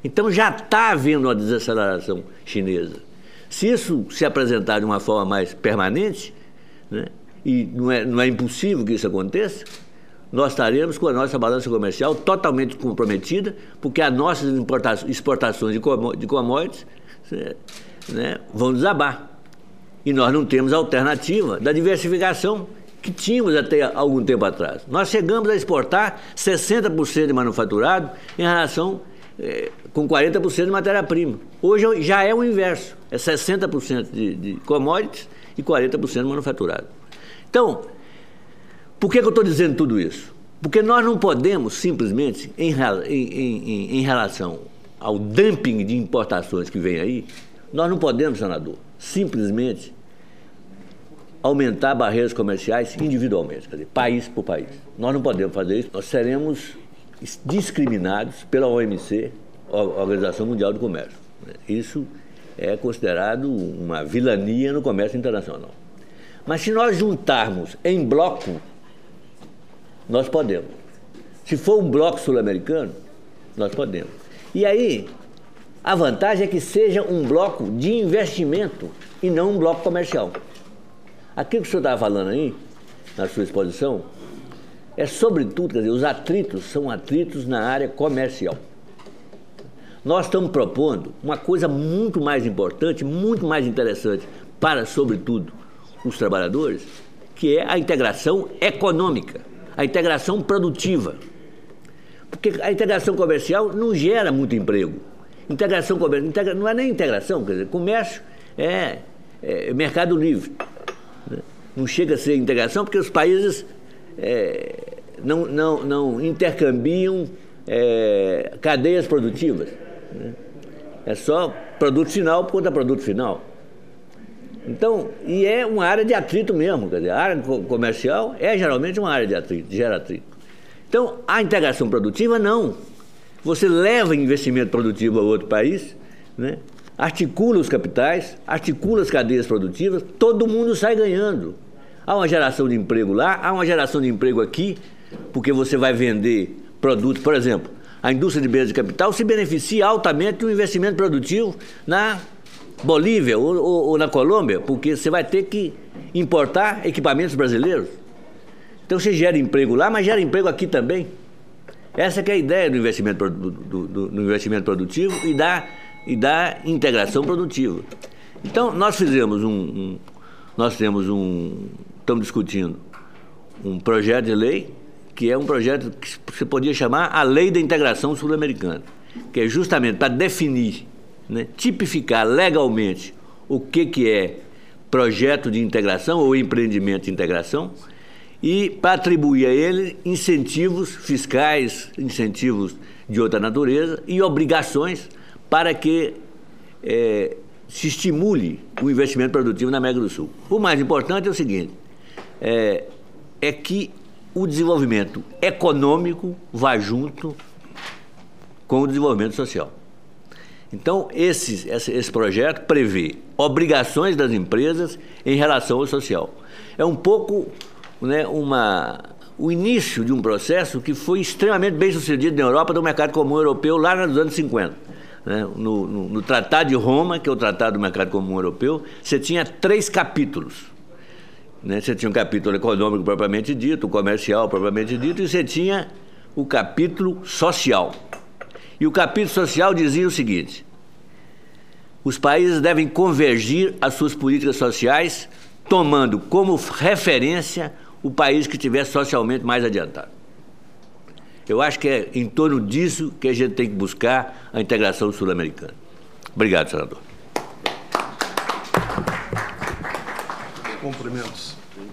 Então já está havendo uma desaceleração chinesa. Se isso se apresentar de uma forma mais permanente, né, e não é impossível que isso aconteça, nós estaremos com a nossa balança comercial totalmente comprometida, porque as nossas exportações de commodities, né, vão desabar. E nós não temos alternativa da diversificação que tínhamos até algum tempo atrás. Nós chegamos a exportar 60% de manufaturado em relação com 40% de matéria-prima. Hoje já é o inverso, é 60% de commodities e 40% de manufaturado. Então, por que eu estou dizendo tudo isso? Porque nós não podemos simplesmente, em relação ao dumping de importações que vem aí, nós não podemos, senador, simplesmente aumentar barreiras comerciais individualmente, quer dizer, país por país. Nós não podemos fazer isso, nós seremos discriminados pela OMC, a Organização Mundial do Comércio. Isso é considerado uma vilania no comércio internacional. Mas se nós juntarmos em bloco, nós podemos. Se for um bloco sul-americano, nós podemos. E aí, a vantagem é que seja um bloco de investimento e não um bloco comercial. Aquilo que o senhor estava falando aí, na sua exposição, é sobretudo, quer dizer, os atritos são atritos na área comercial. Nós estamos propondo uma coisa muito mais importante, muito mais interessante para, sobretudo, os trabalhadores, que é a integração econômica, a integração produtiva. Porque a integração comercial não gera muito emprego. Integração comercial não é nem integração, quer dizer, comércio é mercado livre. Não chega a ser integração porque os países não intercambiam cadeias produtivas. Né? É só produto final contra produto final. Então, e é uma área de atrito mesmo, quer dizer, a área comercial é geralmente uma área de atrito, gera atrito. Então, a integração produtiva, não. Você leva investimento produtivo a outro país, né? Articula os capitais, articula as cadeias produtivas, todo mundo sai ganhando. Há uma geração de emprego lá, há uma geração de emprego aqui, porque você vai vender produtos, por exemplo, a indústria de bens de capital se beneficia altamente do investimento produtivo na Bolívia ou na Colômbia, porque você vai ter que importar equipamentos brasileiros. Então você gera emprego lá, mas gera emprego aqui também. Essa que é a ideia do investimento, do investimento produtivo e da integração produtiva. Então nós fizemos estamos discutindo um projeto de lei, que é um projeto que você podia chamar a Lei da Integração Sul-Americana, que é justamente para definir, né, tipificar legalmente o que é projeto de integração ou empreendimento de integração e para atribuir a ele incentivos fiscais, incentivos de outra natureza e obrigações para que se estimule o investimento produtivo na América do Sul. O mais importante é o seguinte, é que o desenvolvimento econômico vá junto com o desenvolvimento social. Então, esse projeto prevê obrigações das empresas em relação ao social. É um pouco, né, o início de um processo que foi extremamente bem sucedido na Europa do mercado comum europeu lá nos anos 50. Né? No Tratado de Roma, que é o Tratado do Mercado Comum Europeu, você tinha 3 capítulos. Né? Você tinha um capítulo econômico propriamente dito, o comercial propriamente dito, e você tinha o capítulo social. E o capítulo social dizia o seguinte: os países devem convergir as suas políticas sociais, tomando como referência o país que estiver socialmente mais adiantado. Eu acho que é em torno disso que a gente tem que buscar a integração sul-americana. Obrigado, senador. Cumprimentos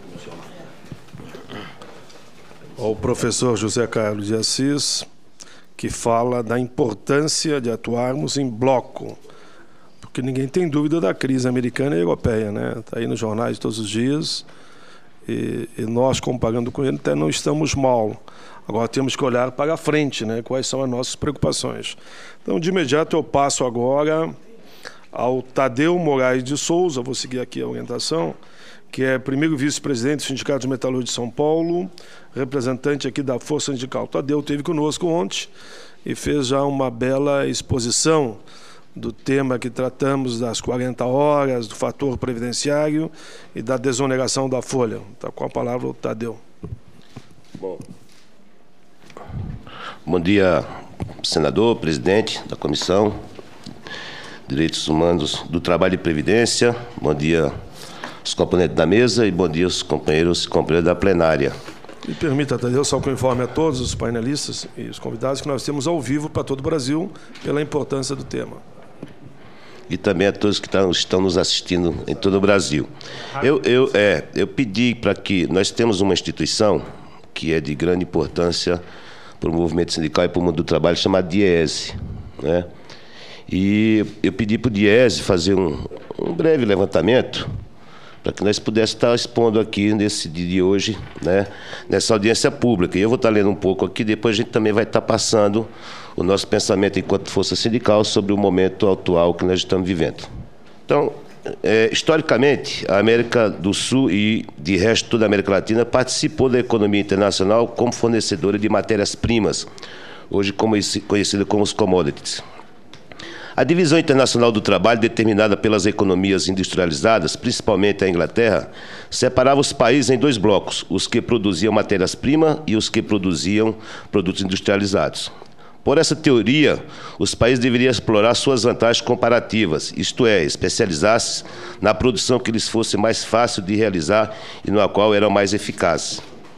ao professor José Carlos de Assis, que fala da importância de atuarmos em bloco, porque ninguém tem dúvida da crise americana e europeia, né? Está aí nos jornais todos os dias, e nós, comparando com ele, até não estamos mal. Agora temos que olhar para a frente, né? Quais são as nossas preocupações. Então, de imediato, eu passo agora ao Tadeu Moraes de Souza, vou seguir aqui a orientação, que é primeiro vice-presidente do Sindicato de Metalúrgicos de São Paulo, representante aqui da Força Sindical. Tadeu esteve conosco ontem e fez já uma bela exposição do tema que tratamos, das 40 horas, do fator previdenciário e da desoneração da folha. Está com a palavra o Tadeu. Bom dia, senador, presidente da Comissão de Direitos Humanos do Trabalho e Previdência. Bom dia aos componentes da mesa e bom dia aos companheiros e companheiras da plenária. Me permita, Tadeu, só que eu informe a todos os painelistas e os convidados que nós temos ao vivo para todo o Brasil pela importância do tema. E também a todos que estão nos assistindo em todo o Brasil. Eu pedi para que nós temos uma instituição que é de grande importância para o movimento sindical e para o mundo do trabalho, chamada DIEESE, né? E eu pedi para o DIEESE fazer um breve levantamento para que nós pudéssemos estar expondo aqui nesse dia de hoje, né, nessa audiência pública. E eu vou estar lendo um pouco aqui, depois a gente também vai estar passando o nosso pensamento enquanto força sindical sobre o momento atual que nós estamos vivendo. Então, historicamente, a América do Sul e de resto toda a América Latina participou da economia internacional como fornecedora de matérias-primas, hoje conhecida como os commodities. A divisão internacional do trabalho, determinada pelas economias industrializadas, principalmente a Inglaterra, separava os países em dois blocos, os que produziam matérias-primas e os que produziam produtos industrializados. Por essa teoria, os países deveriam explorar suas vantagens comparativas, isto é, especializar-se na produção que lhes fosse mais fácil de realizar e na qual eram mais eficantes.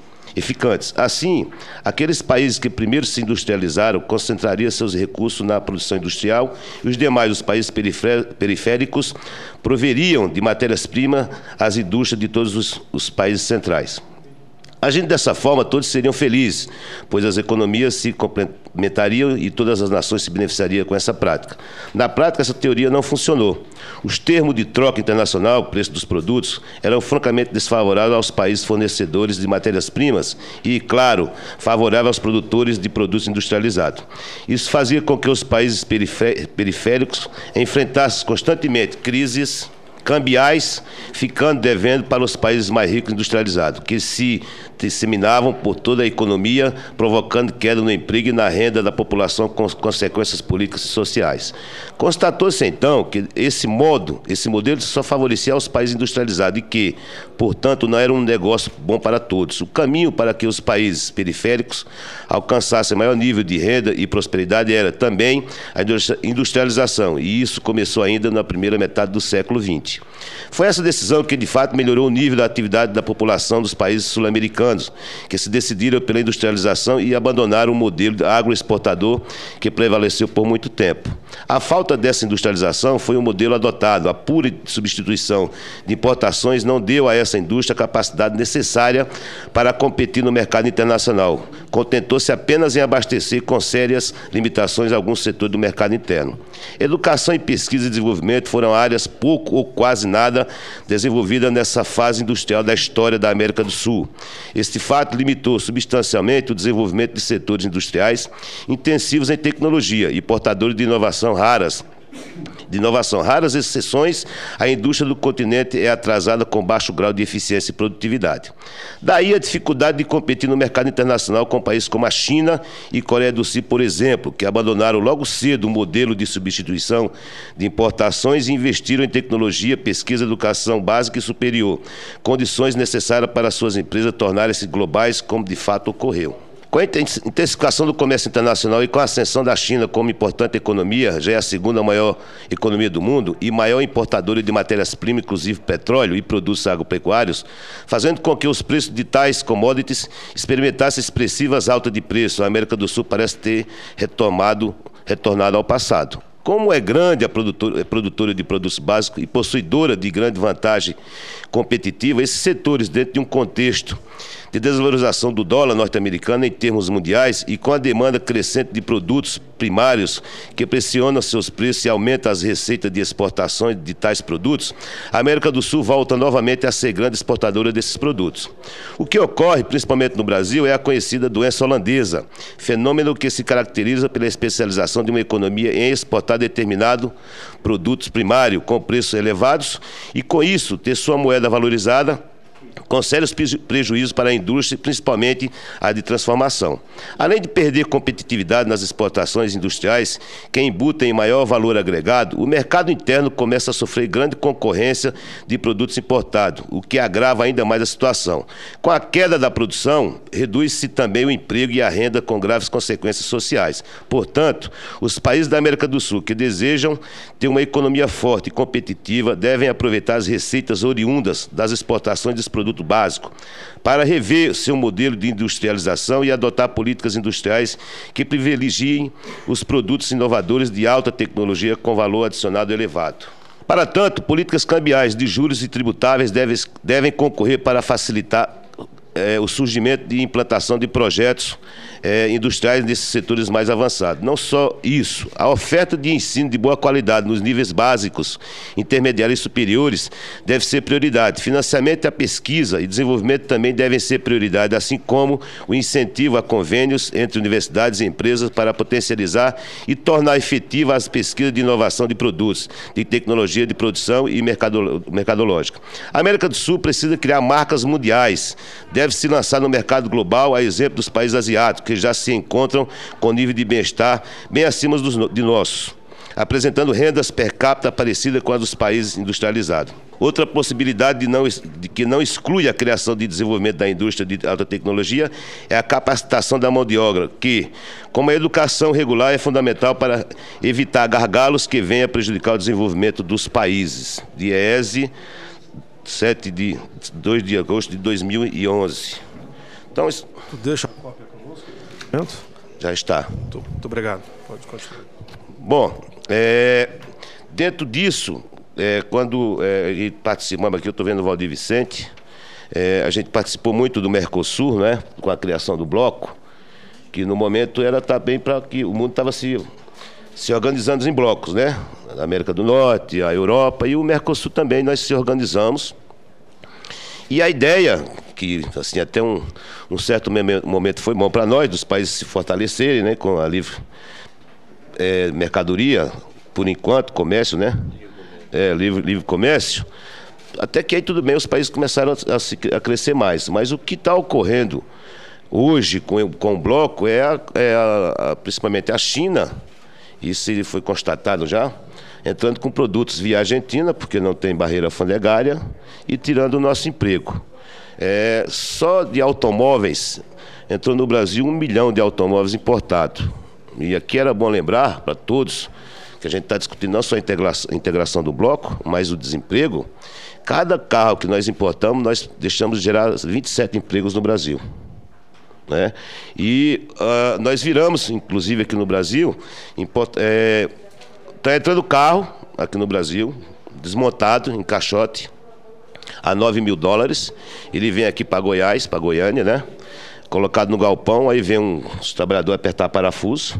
Assim, aqueles países que primeiro se industrializaram concentrariam seus recursos na produção industrial e os demais, os países periféricos, proveriam de matérias-primas às indústrias de todos os países centrais. Agindo dessa forma, todos seriam felizes, pois as economias se complementariam e todas as nações se beneficiariam com essa prática. Na prática, essa teoria não funcionou. Os termos de troca internacional, preço dos produtos, eram francamente desfavoráveis aos países fornecedores de matérias-primas e, claro, favoráveis aos produtores de produtos industrializados. Isso fazia com que os países periféricos enfrentassem constantemente crises cambiais, ficando devendo para os países mais ricos industrializados, que se disseminavam por toda a economia, provocando queda no emprego e na renda da população com consequências políticas e sociais. Constatou-se, então, que esse modelo só favorecia os países industrializados e que, portanto, não era um negócio bom para todos. O caminho para que os países periféricos alcançassem maior nível de renda e prosperidade era também a industrialização, e isso começou ainda na primeira metade do século XX. Foi essa decisão que, de fato, melhorou o nível da atividade da população dos países sul-americanos, que se decidiram pela industrialização e abandonaram o modelo agroexportador que prevaleceu por muito tempo. A falta dessa industrialização foi o modelo adotado. A pura substituição de importações não deu a essa indústria a capacidade necessária para competir no mercado internacional. Contentou-se apenas em abastecer com sérias limitações alguns setores do mercado interno. Educação e pesquisa e desenvolvimento foram áreas pouco ou quase nada desenvolvidas nessa fase industrial da história da América do Sul. Este fato limitou substancialmente o desenvolvimento de setores industriais intensivos em tecnologia e portadores de inovação raras. Raras exceções, a indústria do continente é atrasada com baixo grau de eficiência e produtividade. Daí a dificuldade de competir no mercado internacional com países como a China e Coreia do Sul, por exemplo, que abandonaram logo cedo o modelo de substituição de importações e investiram em tecnologia, pesquisa, educação básica e superior, condições necessárias para suas empresas tornarem-se globais, como de fato ocorreu. Com a intensificação do comércio internacional e com a ascensão da China como importante economia, já é a segunda maior economia do mundo e maior importadora de matérias-primas, inclusive petróleo e produtos agropecuários, fazendo com que os preços de tais commodities experimentassem expressivas altas de preço, a América do Sul parece ter retornado ao passado. Como é grande a produtora de produtos básicos e possuidora de grande vantagem competitiva, esses setores, dentro de um contexto de desvalorização do dólar norte-americano em termos mundiais e com a demanda crescente de produtos primários que pressionam seus preços e aumenta as receitas de exportações de tais produtos, a América do Sul volta novamente a ser grande exportadora desses produtos. O que ocorre, principalmente no Brasil, é a conhecida doença holandesa, fenômeno que se caracteriza pela especialização de uma economia em exportar determinado produtos primários com preços elevados e, com isso, ter sua moeda valorizada com sérios prejuízos para a indústria, principalmente a de transformação. Além de perder competitividade nas exportações industriais, que embutem em maior valor agregado, o mercado interno começa a sofrer grande concorrência de produtos importados, o que agrava ainda mais a situação. Com a queda da produção, reduz-se também o emprego e a renda, com graves consequências sociais. Portanto, os países da América do Sul que desejam ter uma economia forte e competitiva devem aproveitar as receitas oriundas das exportações dos produtos básicos para rever seu modelo de industrialização e adotar políticas industriais que privilegiem os produtos inovadores de alta tecnologia com valor adicionado elevado. Para tanto, políticas cambiais de juros e tributáveis devem concorrer para facilitar o surgimento e implantação de projetos industriais nesses setores mais avançados. Não só isso, a oferta de ensino de boa qualidade nos níveis básicos, intermediários e superiores deve ser prioridade. Financiamento à pesquisa e desenvolvimento também devem ser prioridade, assim como o incentivo a convênios entre universidades e empresas para potencializar e tornar efetiva as pesquisas de inovação de produtos, de tecnologia de produção e mercadológica. A América do Sul precisa criar marcas mundiais, deve se lançar no mercado global, a exemplo dos países asiáticos, que já se encontram com nível de bem-estar bem acima de nossos, apresentando rendas per capita parecidas com as dos países industrializados. Outra possibilidade que não exclui a criação de desenvolvimento da indústria de alta tecnologia é a capacitação da mão de obra, que, como a educação regular, é fundamental para evitar gargalos que venham a prejudicar o desenvolvimento dos países. DIEESE, 2 de agosto de 2011. Então, tu deixa a cópia conosco? Já está. Muito obrigado. Pode continuar. Bom, dentro disso, quando participamos aqui, eu estou vendo o Valdir Vicente, a gente participou muito do Mercosul, né, com a criação do bloco, que no momento era também para que o mundo estava se organizando em blocos, né? A América do Norte, a Europa e o Mercosul também, nós se organizamos. E a ideia, que assim, até um certo momento foi bom para nós, dos países se fortalecerem, né, com a livre mercadoria, por enquanto, comércio, né? Livre comércio. Até que aí tudo bem, os países começaram a crescer mais. Mas o que está ocorrendo hoje com o bloco principalmente a China, isso foi constatado já, entrando com produtos via Argentina, porque não tem barreira alfandegária, e tirando o nosso emprego. Só de automóveis, entrou no Brasil 1 milhão de automóveis importados. E aqui era bom lembrar para todos que a gente está discutindo não só a integração do bloco, mas o desemprego. Cada carro que nós importamos, nós deixamos de gerar 27 empregos no Brasil. Né? E nós viramos, inclusive aqui no Brasil, está entrando carro aqui no Brasil, desmontado em caixote, a $9 mil. Ele vem aqui para Goiás, para Goiânia, né? Colocado no galpão, aí vem um trabalhador apertar parafuso.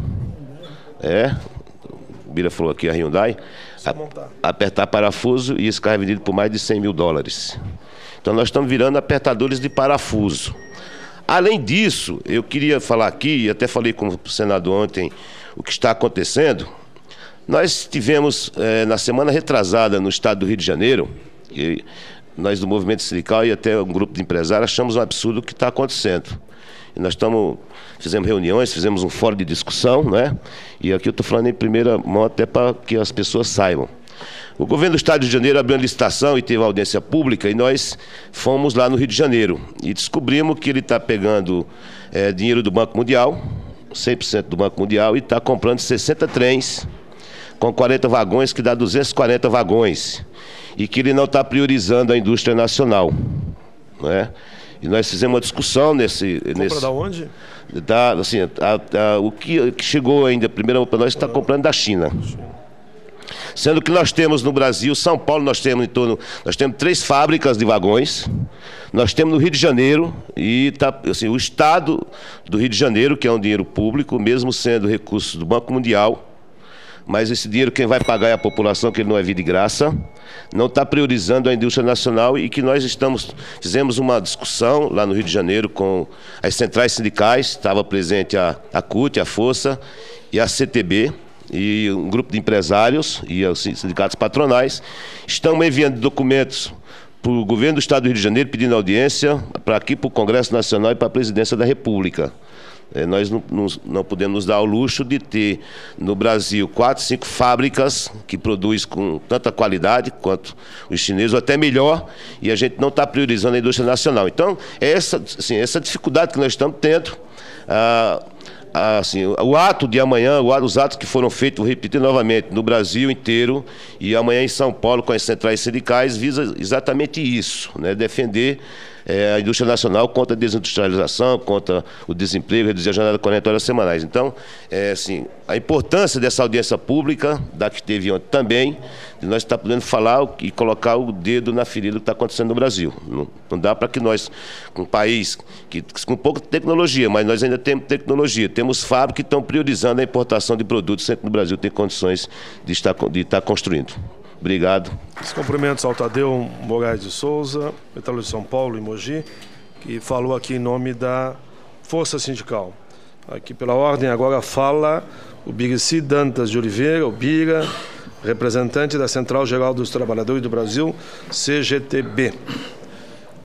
O Bira falou aqui, a Hyundai. Apertar parafuso, e esse carro é vendido por mais de $100 mil. Então nós estamos virando apertadores de parafuso. Além disso, eu queria falar aqui, e até falei com o senador ontem, o que está acontecendo. Nós tivemos, na semana retrasada, no estado do Rio de Janeiro, e nós do movimento sindical e até um grupo de empresários achamos um absurdo o que está acontecendo. E nós fizemos reuniões, fizemos um fórum de discussão, né? E aqui eu estou falando em primeira mão até para que as pessoas saibam. O governo do estado do Rio de Janeiro abriu uma licitação e teve uma audiência pública, e nós fomos lá no Rio de Janeiro e descobrimos que ele está pegando dinheiro do Banco Mundial, 100% do Banco Mundial, e está comprando 60 trens com 40 vagões, que dá 240 vagões, e que ele não está priorizando a indústria nacional. Né? E nós fizemos uma discussão nesse... Compra da onde? Assim, o que chegou ainda primeiro para nós está comprando da China. Sendo que nós temos no Brasil, São Paulo, nós temos 3 fábricas de vagões, nós temos no Rio de Janeiro, e assim, o estado do Rio de Janeiro, que é um dinheiro público, mesmo sendo recursos do Banco Mundial, mas esse dinheiro quem vai pagar é a população, que ele não é vida de graça, não está priorizando a indústria nacional, e que nós fizemos uma discussão lá no Rio de Janeiro com as centrais sindicais, estava presente a CUT, a Força e a CTB, e um grupo de empresários e os sindicatos patronais. Estamos enviando documentos o governo do Estado do Rio de Janeiro pedindo audiência para aqui, para o Congresso Nacional e para a Presidência da República. Nós não podemos nos dar ao luxo de ter no Brasil 4, 5 fábricas que produzem com tanta qualidade quanto os chineses, ou até melhor, e a gente não está priorizando a indústria nacional. Então, essa dificuldade que nós estamos tendo. O ato de amanhã, os atos que foram feitos, vou repetir novamente, no Brasil inteiro e amanhã em São Paulo com as centrais sindicais, visa exatamente isso, né? Defender a indústria nacional contra a desindustrialização, contra o desemprego, reduzir a jornada de 40 horas semanais. Então, a importância dessa audiência pública, da que teve ontem também, de nós estar podendo falar e colocar o dedo na ferida do que está acontecendo no Brasil. Não dá para que nós, um país com pouca tecnologia, mas nós ainda temos tecnologia, temos fábricas que estão priorizando a importação de produtos, sempre no Brasil tem condições de estar construindo. Obrigado. Os cumprimentos ao Tadeu Moraes de Souza, metalúrgico de São Paulo e Mogi, que falou aqui em nome da Força Sindical. Aqui pela ordem agora fala o Birici Dantas de Oliveira, o Bira, representante da Central Geral dos Trabalhadores do Brasil, CGTB.